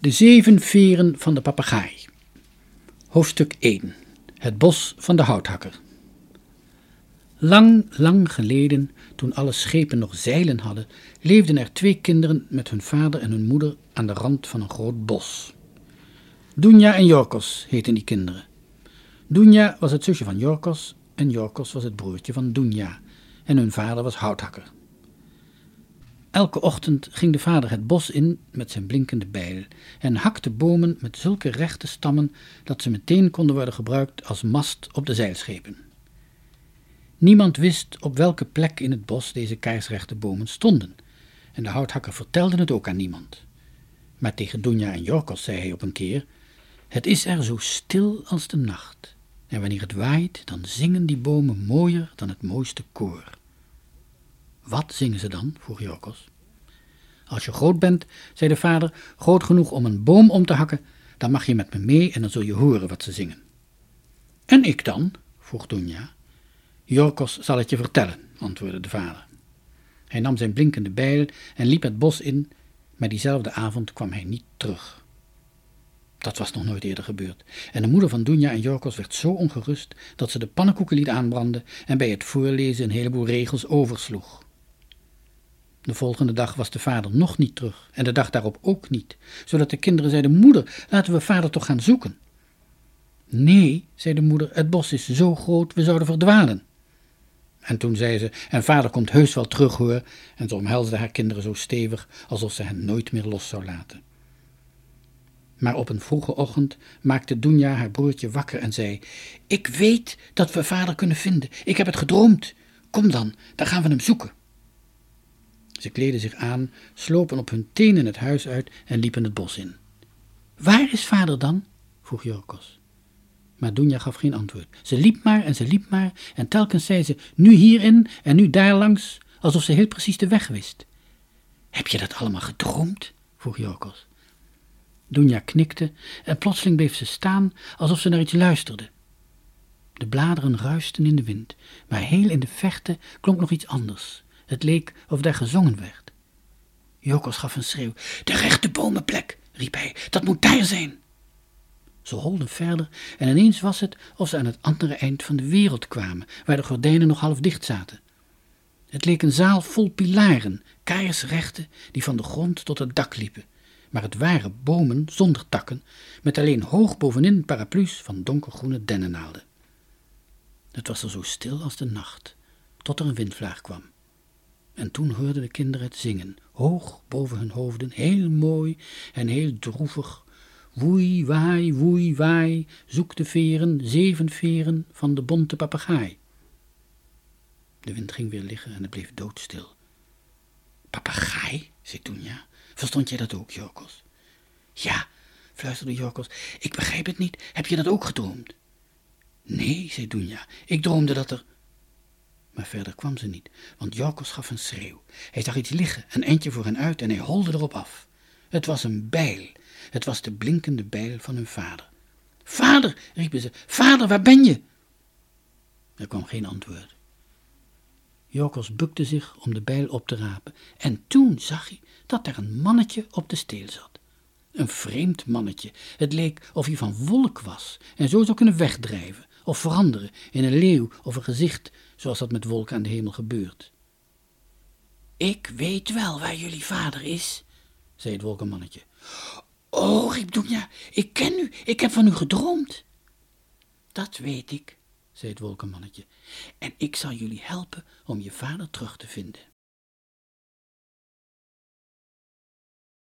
De 7 veren van de papegaai. Hoofdstuk 1. Het bos van de houthakker. Lang, lang geleden, toen alle schepen nog zeilen hadden, leefden er 2 kinderen met hun vader en hun moeder aan de rand van een groot bos. Dunja en Jorkos heten die kinderen. Dunja was het zusje van Jorkos en Jorkos was het broertje van Dunja en hun vader was houthakker. Elke ochtend ging de vader het bos in met zijn blinkende bijl en hakte bomen met zulke rechte stammen dat ze meteen konden worden gebruikt als mast op de zeilschepen. Niemand wist op welke plek in het bos deze kaarsrechte bomen stonden en de houthakker vertelde het ook aan niemand. Maar tegen Dunja en Jorkos zei hij op een keer: het is er zo stil als de nacht en wanneer het waait dan zingen die bomen mooier dan het mooiste koor. Wat zingen ze dan? Vroeg Jorkos. Als je groot bent, zei de vader, groot genoeg om een boom om te hakken, dan mag je met me mee en dan zul je horen wat ze zingen. En ik dan? Vroeg Dunja. Jorkos zal het je vertellen, antwoordde de vader. Hij nam zijn blinkende bijl en liep het bos in, maar diezelfde avond kwam hij niet terug. Dat was nog nooit eerder gebeurd en de moeder van Dunja en Jorkos werd zo ongerust dat ze de pannenkoeken liet aanbranden en bij het voorlezen een heleboel regels oversloeg. De volgende dag was de vader nog niet terug en de dag daarop ook niet, zodat de kinderen zeiden: moeder, laten we vader toch gaan zoeken. Nee, zei de moeder, het bos is zo groot, we zouden verdwalen. En toen zei ze: en vader komt heus wel terug hoor, en ze omhelsde haar kinderen zo stevig alsof ze hen nooit meer los zou laten. Maar op een vroege ochtend maakte Dunja haar broertje wakker en zei: ik weet dat we vader kunnen vinden, ik heb het gedroomd. Kom dan gaan we hem zoeken. Ze kleden zich aan, slopen op hun tenen het huis uit en liepen het bos in. Waar is vader dan? Vroeg Jorkos. Maar Dunja gaf geen antwoord. Ze liep maar en telkens zei ze: nu hierin en nu daar langs, alsof ze heel precies de weg wist. Heb je dat allemaal gedroomd? Vroeg Jorkos. Dunja knikte en plotseling bleef ze staan alsof ze naar iets luisterde. De bladeren ruisten in de wind, maar heel in de verte klonk nog iets anders. Het leek of daar gezongen werd. Jorkos gaf een schreeuw. De rechte bomenplek, riep hij, dat moet daar zijn. Ze holden verder en ineens was het of ze aan het andere eind van de wereld kwamen, waar de gordijnen nog half dicht zaten. Het leek een zaal vol pilaren, kaarsrechte, die van de grond tot het dak liepen. Maar het waren bomen zonder takken, met alleen hoog bovenin paraplu's van donkergroene dennennaalden. Het was er zo stil als de nacht, tot er een windvlaag kwam. En toen hoorden de kinderen het zingen, hoog boven hun hoofden, heel mooi en heel droevig. Woei, waai, zoek de veren, 7 veren van de bonte papegaai. De wind ging weer liggen en het bleef doodstil. Papegaai, zei Dunja. Verstond jij dat ook, Jorkos? Ja, fluisterde Jorkos, ik begrijp het niet. Heb je dat ook gedroomd? Nee, zei Dunja, ik droomde dat er... Maar verder kwam ze niet, want Jorkos gaf een schreeuw. Hij zag iets liggen, een eindje voor hen uit en hij holde erop af. Het was een bijl. Het was de blinkende bijl van hun vader. Vader, riepen ze, vader, waar ben je? Er kwam geen antwoord. Jorkos bukte zich om de bijl op te rapen en toen zag hij dat er een mannetje op de steel zat. Een vreemd mannetje. Het leek of hij van wolk was en zo zou kunnen wegdrijven of veranderen in een leeuw of een gezicht, zoals dat met wolken aan de hemel gebeurt. Ik weet wel waar jullie vader is, zei het wolkenmannetje. Oh, riep Dunja, ik ken u, ik heb van u gedroomd. Dat weet ik, zei het wolkenmannetje, en ik zal jullie helpen om je vader terug te vinden.